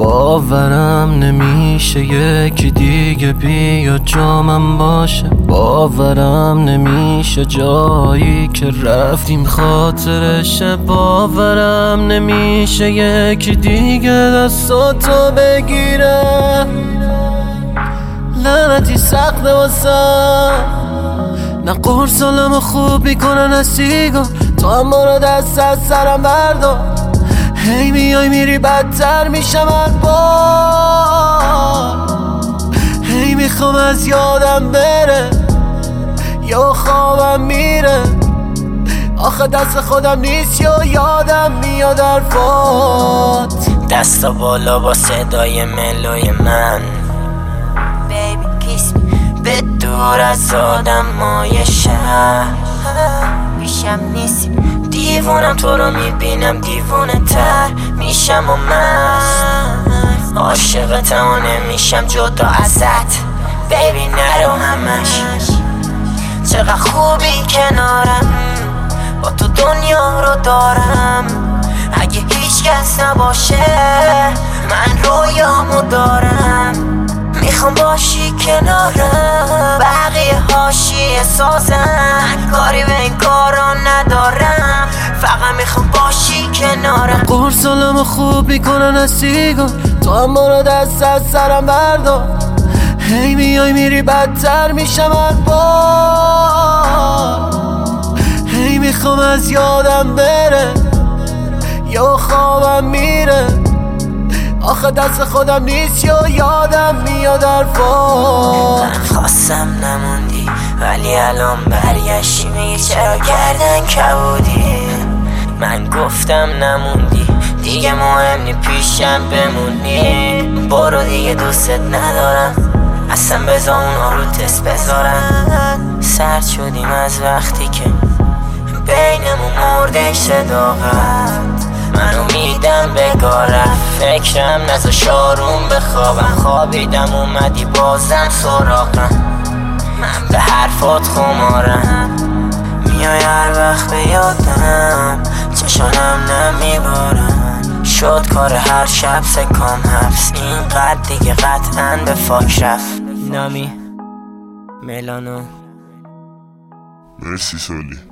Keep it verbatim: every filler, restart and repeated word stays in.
باورم نمیشه یکی دیگه بیا جامم باشه. باورم نمیشه جایی که رفتیم خاطرشه. باورم نمیشه یکی دیگه دستاتو بگیره. لعنتی سخته واسم، نه قرص حالمو خوب میکنه نه سیگار. تو هم برو دست از سرم بردار. هی میای میری بدتر میشم هر بار. هی میخوام از یادم بره یا خوابم میره. آخه دست خودم نیست یا یادم میاد حرفات. دستا بالا با صدای ملوی من Baby kiss me. به دور از آدمای شهر پیشم نیستی. دیوونم تو رو میبینم دیوونه تر میشم و من عاشقتم و نمیشم جدا ازت. بیبی نرو همش، چقدر خوبی کنارم، با تو دنیا رو دارم. اگه هیچ کس نباشه من رویامو دارم. میخوام باشی کنارم، بقیه حاشیه سازن، کاری به این کارا ندارم. فقط میخوام باشی کنارم. قرص حالمو خوب میکنه نه سیگار. تو هم برو دست از سرم بردار. هی میای میری بدتر میشم هر بار. هی میخوام از یادم بره یا خوابم میره. آخه دست خودم نیست یا یادم میاد حرفات. من خواستم نموندی ولی الان برگشتی میگی چرا گردن کبودی. من گفتم نموندی دیگه مهم نی پیشم بمونی. برو دیگه دوستت ندارم اصلا، بذار اونا رو تست بذارم. سرد شدیم از وقتی که بینمون مرده صداقت. من امیدم بگارم فکرم نزا شاروم بخوابم. خوابیدم اومدی بازم سراغم. من به حرفات خمارم، میای هر وقت به یادم. چشانم نمیبارم، شد کار هر شب سکام حبس. اینقدر دیگه قطعاً به فاک رفت. نامی ملانو. مرسی سولی.